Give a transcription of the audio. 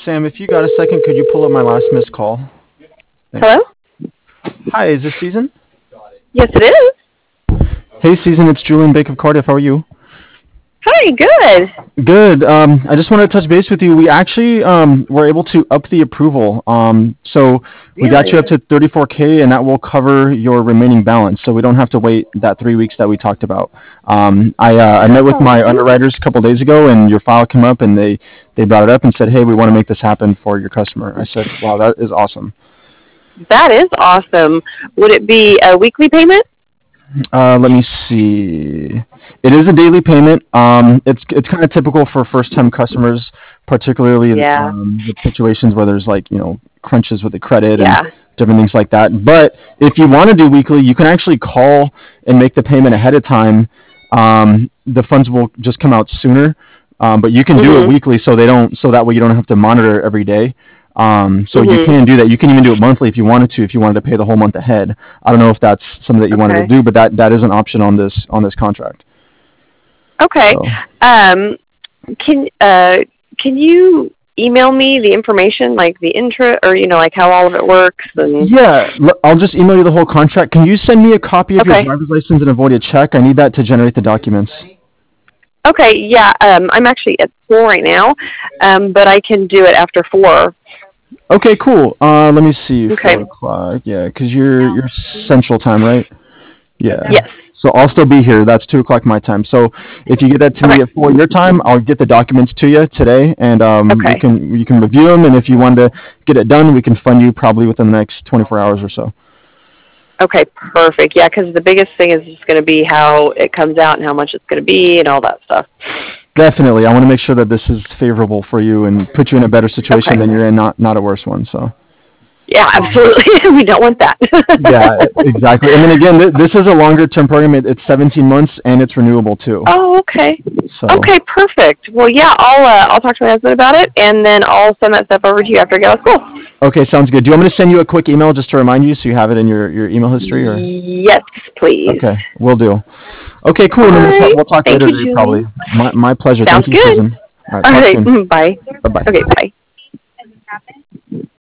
Sam, if you got a second, could you pull up my last missed call? Thanks. Hello? Hi, is this Susan? Yes, it is. Hey, Susan, it's Julian Bake of Cardiff. How are you? Hi, good. Good. I just wanted to touch base with you. We actually were able to up the approval. So we got you up to 34K, and that will cover your remaining balance. So we don't have to wait that 3 weeks that we talked about. I met with my underwriters a couple days ago, and your file came up, and they brought it up and said, hey, we want to make this happen for your customer. I said, wow, that is awesome. That is awesome. Would it be a weekly payment? Let me see. It is a daily payment. It's kind of typical for first-time customers, particularly the situations where there's crunches with the credit and different things like that. But if you want to do weekly, you can actually call and make the payment ahead of time. The funds will just come out sooner, but you can do it weekly so that way you don't have to monitor it every day. So you can do that. You can even do it monthly if you wanted to. If you wanted to pay the whole month ahead, I don't know if that's something that you wanted to do, but that is an option on this contract. Okay. So. Can you email me the information, like the intro, or like how all of it works? And yeah, I'll just email you the whole contract. Can you send me a copy of your driver's license and a voided check? I need that to generate the documents. Okay. Yeah. I'm actually at school right now, but I can do it after 4. Okay, cool. Let me see. 4 o'clock. Yeah, because you're Central Time, right? Yeah. Yes. So I'll still be here. That's 2 o'clock my time. So if you get that to me at 4 your time, I'll get the documents to you today, and you can review them. And if you want to get it done, we can fund you probably within the next 24 hours or so. Okay, perfect. Yeah, because the biggest thing is just going to be how it comes out and how much it's going to be and all that stuff. Definitely. I want to make sure that this is favorable for you and put you in a better situation than you're in, not a worse one. So. Yeah, absolutely. We don't want that. Yeah, exactly. And then again, this is a longer-term program. It's 17 months, and it's renewable too. Oh, okay. So. Okay, perfect. Well, yeah, I'll talk to my husband about it, and then I'll send that stuff over to you after I get out of school. Okay, sounds good. Do you want me to send you a quick email just to remind you so you have it in your email history? Or? Yes, please. Okay, will do. Okay, cool. We'll talk later today, probably. My pleasure. Sounds Thank you, good. Susan. All right, bye. Bye-bye. Okay, bye.